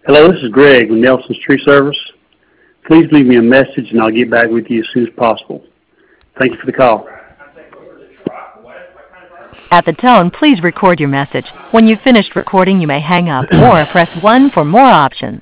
Hello, this is Greg with Nelson's Tree Service. Please leave me a message and I'll get back with you as soon as possible. Thank you for the call. At the tone, please record your message. When you've finished recording, you may hang up or press 1 for more options.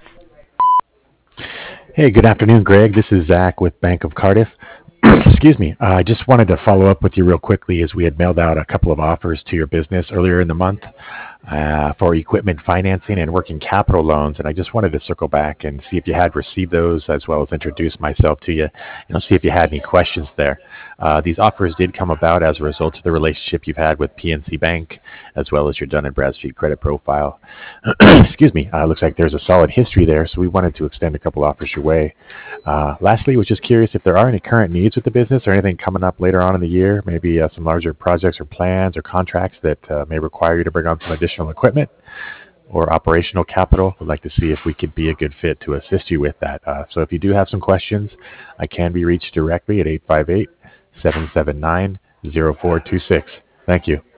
Hey, good afternoon, Greg. This is Zach with Bank of Cardiff. Excuse me. I just wanted to follow up with you real quickly as we had mailed out a couple of offers to your business earlier in the month for equipment financing and working capital loans. And I just wanted to circle back and see if you had received those, as well as introduce myself to you and see if you had any questions there. These offers did come about as a result of the relationship you've had with PNC Bank, as well as your Dun & Bradstreet credit profile. Excuse me. Looks like there's a solid history there, so we wanted to extend a couple offers your way. Lastly, was just curious if there are any current needs with the business or anything coming up later on in the year, maybe some larger projects or plans or contracts that may require you to bring on some additional equipment or operational capital. We'd like to see if we could be a good fit to assist you with that. So if you do have some questions, I can be reached directly at 858-779-0426. Thank you.